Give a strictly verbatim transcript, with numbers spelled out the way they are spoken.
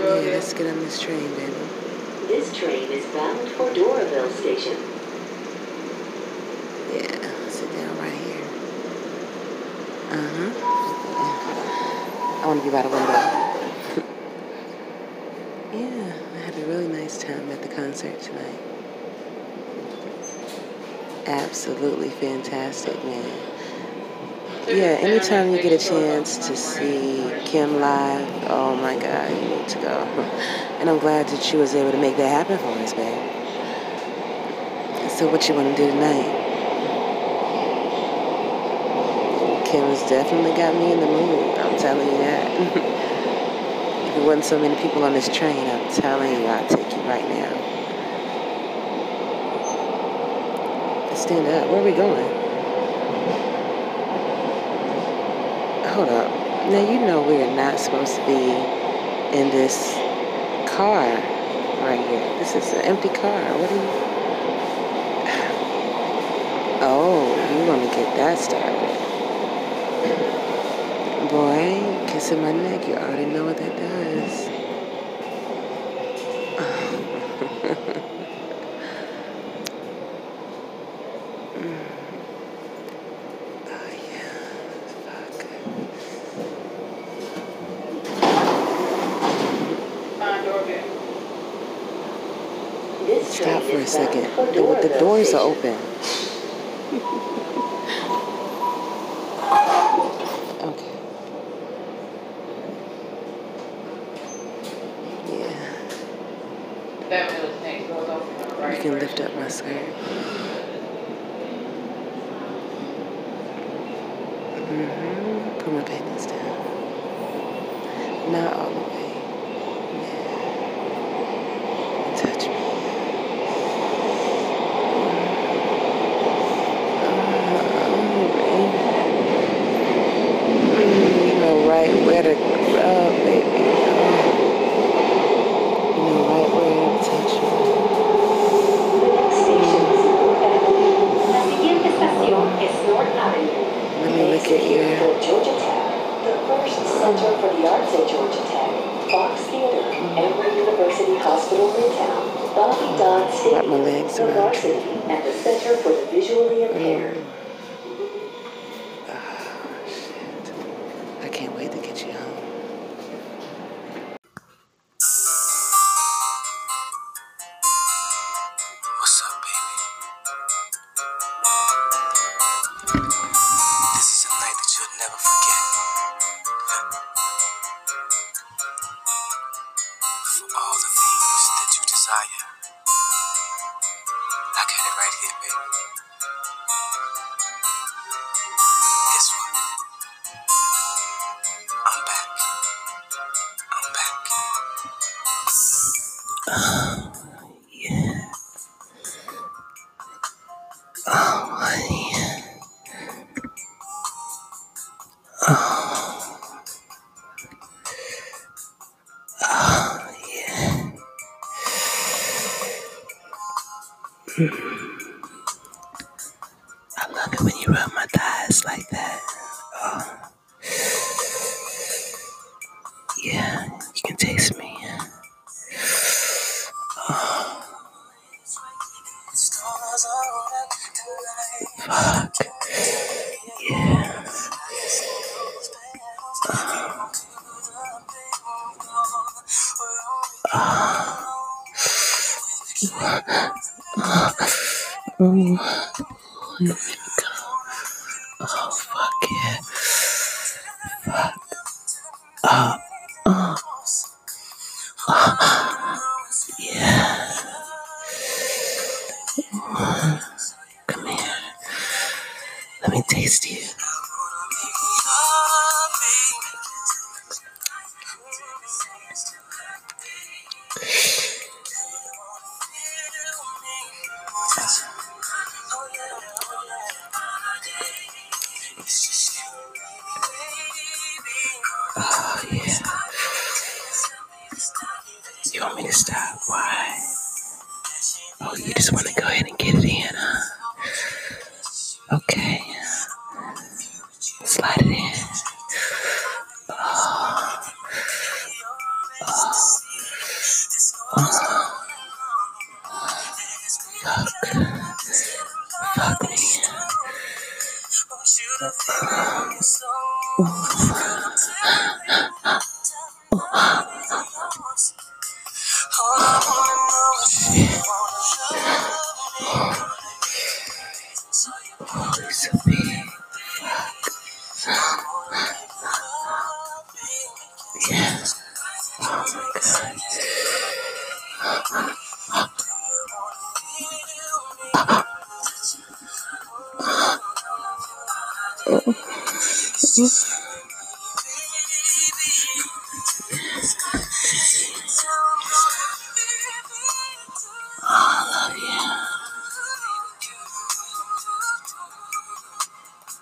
Yeah, let's get on this train, baby. This train is bound for Doraville Station. Yeah, sit down right here. Uh-huh. I want to be by the window. Yeah, I had a really nice time at the concert tonight. Absolutely fantastic, man. Yeah, anytime you get a chance to see Kim live, oh my God, you need to go. And I'm glad that she was able to make that happen for us, babe. So what you want to do tonight? Kim's definitely got me in the mood, I'm telling you that. If there wasn't so many people on this train, I'm telling you, I'll take you right now. Stand up. Where are we going? Hold up. Now, you know we are not supposed to be in this car right here. This is an empty car. What are you... Oh, you want to get that started. Boy, kissing my neck, you already know what that does. Stop for a second. The, the doors are open. Okay. Yeah. You can lift up my skirt. Mm-hmm. Put my panties down. Not all the way. Yeah. Touch me. You know right where to rub, baby. You know right where to touch me. Let me look at you. Georgia Tech, the first center for the arts at Georgia Tech, Fox Theater, Emory University Hospital Midtown, Bobby Dodd Stadium, my legs the around Varsity, and the Center for the Visually Impaired. Oh, shit. I can't wait to get you home. What's up, baby? This is a night that you'll never forget. For all the things that you desire, I got it right here, baby. Guess what? I'm back. I'm back. Oh, yeah. Oh, honey. Oh. Oh, yeah. I love it when you rub my thighs like that. Oh. Yeah, you can taste me. Oh. Fuck. Yeah. Oh. Oh. Oh. Oh, fuck yeah. Fuck. Oh. Oh. Oh. Yeah. Come here. Let me taste you. Oh, yeah. You want me to stop? Why? Oh, you just want to go ahead and get it in, huh? Okay. Slide it in. Oh. Oh. Oh, it's so big. Yeah. Oh my God. Oh.